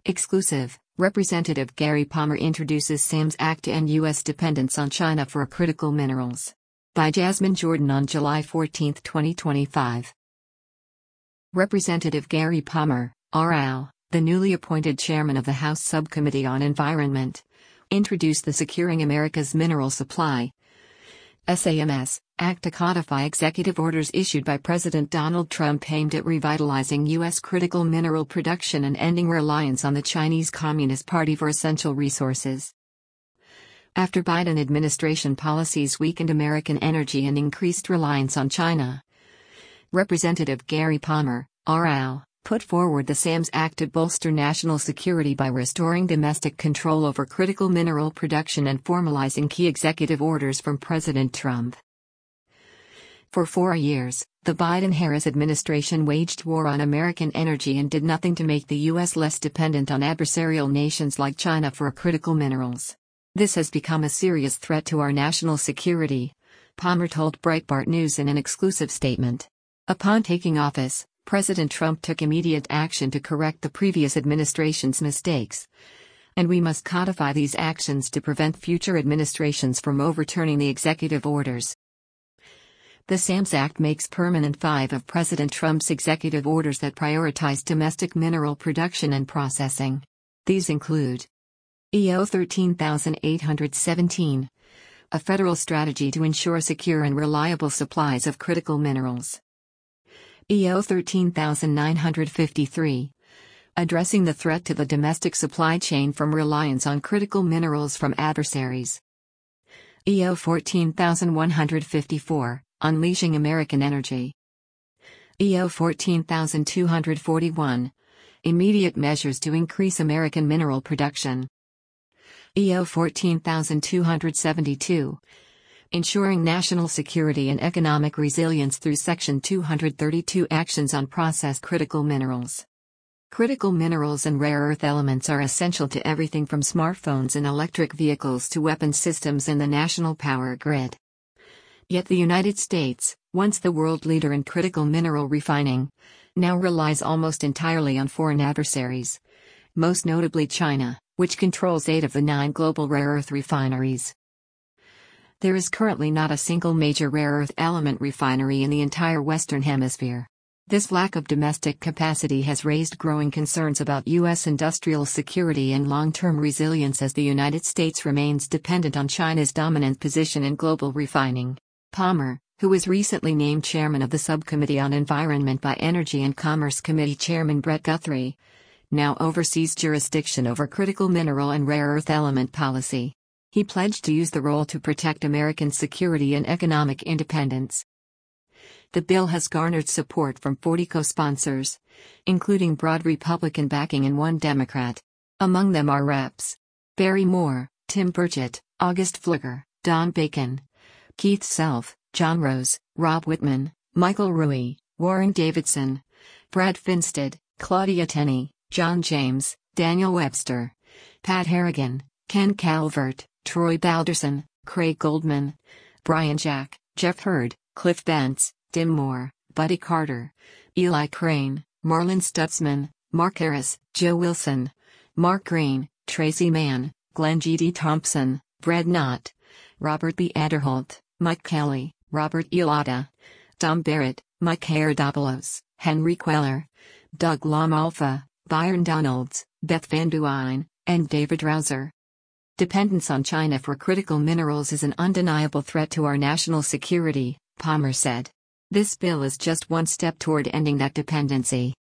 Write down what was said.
Exclusive, Representative Gary Palmer introduces SAMS Act to end U.S. dependence on China for critical minerals. By Jasmine Jordan on July 14, 2025. Representative Gary Palmer, RL, the newly appointed chairman of the House Subcommittee on Environment, introduced the Securing America's Mineral Supply SAMS Act to codify executive orders issued by President Donald Trump aimed at revitalizing U.S. critical mineral production and ending reliance on the Chinese Communist Party for essential resources. After Biden administration policies weakened American energy and increased reliance on China, Representative Gary Palmer, RL, put forward the SAMS Act to bolster national security by restoring domestic control over critical mineral production and formalizing key executive orders from President Trump. For 4 years, the Biden-Harris administration waged war on American energy and did nothing to make the U.S. less dependent on adversarial nations like China for critical minerals. This has become a serious threat to our national security, Palmer told Breitbart News in an exclusive statement. Upon taking office, President Trump took immediate action to correct the previous administration's mistakes, and we must codify these actions to prevent future administrations from overturning the executive orders. The SAMS Act makes permanent 5 of President Trump's executive orders that prioritize domestic mineral production and processing. These include EO 13817, a federal strategy to ensure secure and reliable supplies of critical minerals. EO 13953, addressing the threat to the domestic supply chain from reliance on critical minerals from adversaries. EO 14154, unleashing American energy. EO 14241, immediate measures to increase American mineral production. EO 14272, ensuring national security and economic resilience through Section 232 actions on processed critical minerals. Critical minerals and rare earth elements are essential to everything from smartphones and electric vehicles to weapon systems in the national power grid. Yet the United States, once the world leader in critical mineral refining, now relies almost entirely on foreign adversaries, most notably China, which controls 8 of the 9 global rare earth refineries. There is currently not a single major rare earth element refinery in the entire Western Hemisphere. This lack of domestic capacity has raised growing concerns about U.S. industrial security and long-term resilience as the United States remains dependent on China's dominant position in global refining. Palmer, who was recently named chairman of the Subcommittee on Environment by Energy and Commerce Committee Chairman Brett Guthrie, now oversees jurisdiction over critical mineral and rare earth element policy. He pledged to use the role to protect American security and economic independence. The bill has garnered support from 40 co-sponsors, including broad Republican backing and 1 Democrat. Among them are Reps. Barry Moore, Tim Burchett, August Pfluger, Don Bacon, Keith Self, John Rose, Rob Whitman, Michael Rui, Warren Davidson, Brad Finstad, Claudia Tenney, John James, Daniel Webster, Pat Harrigan, Ken Calvert, Troy Balderson, Craig Goldman, Brian Jack, Jeff Hurd, Cliff Bentz, Dim Moore, Buddy Carter, Eli Crane, Marlon Stutzman, Mark Harris, Joe Wilson, Mark Green, Tracy Mann, Glenn G.D. Thompson, Brad Knott, Robert B. Adderholt, Mike Kelly, Robert Ilata, Tom Barrett, Mike Herodopoulos, Henry Queller, Doug Lamalfa, Byron Donalds, Beth Van Duyn, and David Rouser. Dependence on China for critical minerals is an undeniable threat to our national security, Palmer said. This bill is just one step toward ending that dependency.